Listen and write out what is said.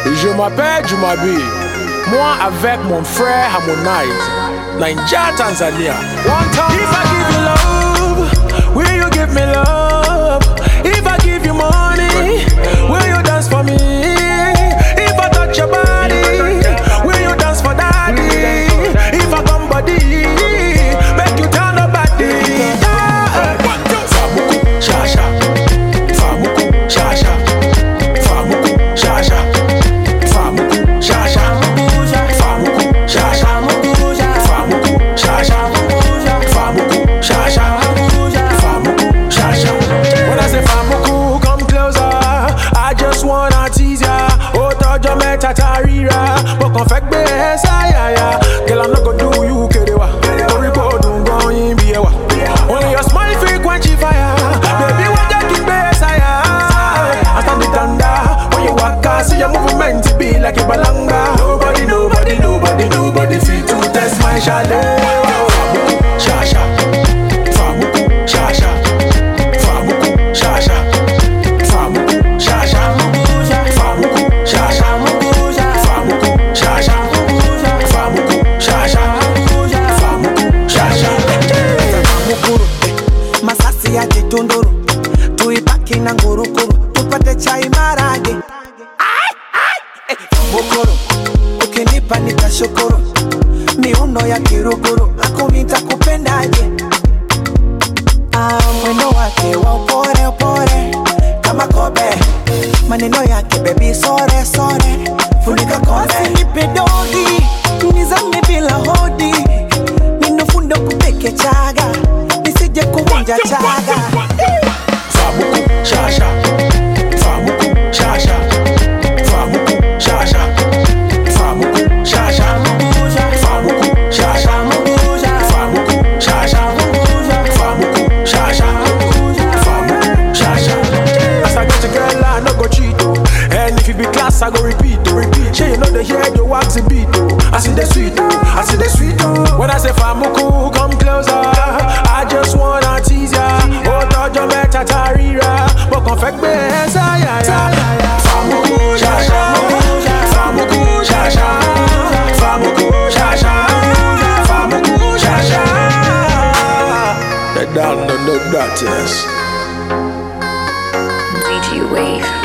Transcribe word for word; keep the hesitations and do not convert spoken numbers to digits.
Je m'appelle Jumabi. Moi avec mon frère Harmonize. Naija, Tanzania. One time. If I give you love, will you give me love? If I give you money, will you dance for me? If I touch your body, will you dance for daddy? If I come body, make you turn the body. Famuku, Shasha. Famuku, Shasha. Famuku, Shasha. Famuku, Shasha. Famuku, Shasha. Famuku, Shasha. Famuku, Shasha. Famuku, Shasha. When I say Famuku, come closer. I just wanna tease ya. Oh, Tojo Metatarira. But confect be ya. Girl, I'm not gonna do you kerewa. Don't go, don't go in biewa. Only your smile frequency fire. Baby, what you keep be saya. I stand the thunder. When you walk, I see your movement to be like a balanga. Nobody, nobody, nobody, nobody feel to test my shadow. Shasha. Famuku, Shasha. Famuku, Shasha. Famuku, Shasha. Famuku, Shasha. Famuku, Shasha. Famuku, Shasha. Famuku, Shasha. Mukuru, masasi ya jitunduru. Tuipaki na ngurukuru. Tupate chai marage. Mukuru, ukinipa nitashukuru. Miuno ya kiruguru. Ako nitakupendaje. Ah, mwendo wake wa upore upore. Kama kobe. Maneno yake baby sore sore. Funika konde. Nipe dogi. Nizame bila hodi. Ninofundo kupeke chaga. Nisije kuvunja chaga. Famuku, Shasha. Famuku, Shasha. Famuku, Shasha. Famuku, Shasha. Famuku, Shasha. Famuku, Shasha. Famuku, Shasha. Famuku, Shasha. As I get a girl, I no go cheat oh. And if it be class, I go repeat oh. Repeat. She you know the hear the wax a beat oh. I see the sweet oh. I see the sweet oh. When I say Famuku, come closer. I just wanna tease ya. Oh, Tojo Metatarira. But confect be ya ya. Famuku, Shasha. Famuku, Shasha. Famuku, Shasha. Famuku, Shasha. The down, the that, yes. D J Wave.